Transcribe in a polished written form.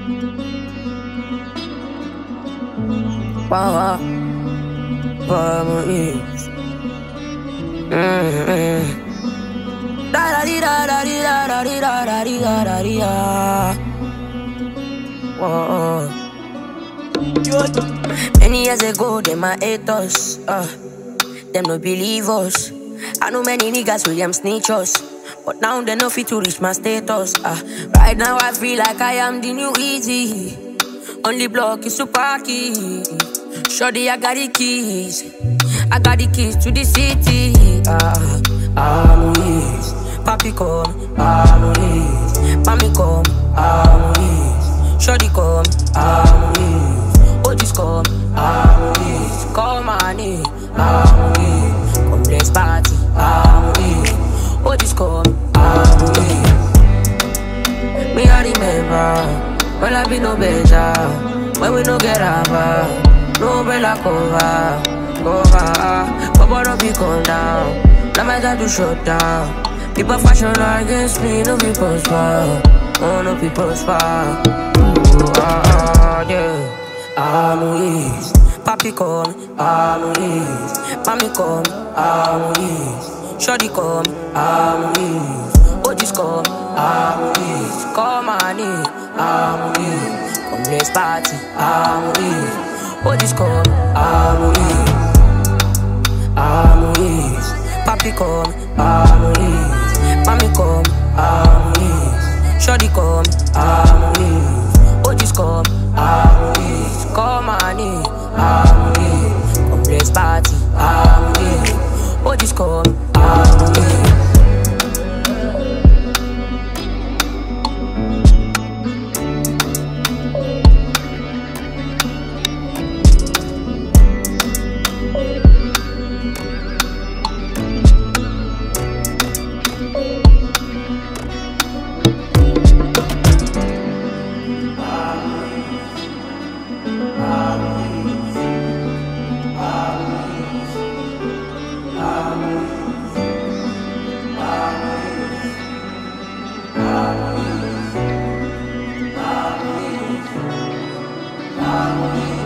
Wow, Memories. Da da di da da di da da di da da di da da di da. Whoa. Many years ago, them my haters, them no believe us. I know many niggas with them snitch us, but now they no fit to reach my status. Right now I feel like I am the new Easy. Only block is super key. Shorty, I got the keys. I got the keys to the city. I'm East. Papi come, I'm East. Mami come, I'm East. Shorty come, I'm East. Otis come, I'm East. Call my name, I'm East. Come let's party, I'm East. Otis come, I'm East. Me I remember when I be no better, when we no get over, no umbrella cover. But don't be calm down. Now my time to shut down. People fashion against me, no be prosper. Oh, no be prosper. Yeah. I'm East. Papi come, I'm East. Mami come, I'm East. Shorty come, I'm East. Otis come, I'm East. Call my name, I'm East. Come let's party, I'm East. Otis come, I'm East. I'm East. Papi come, I'm East. Mami come, I'm East. Shorty come, I'm East. Otis come, I'm East. Call my name, I'm East. Come let's party, I'm East. Otis come, I'm East. I'm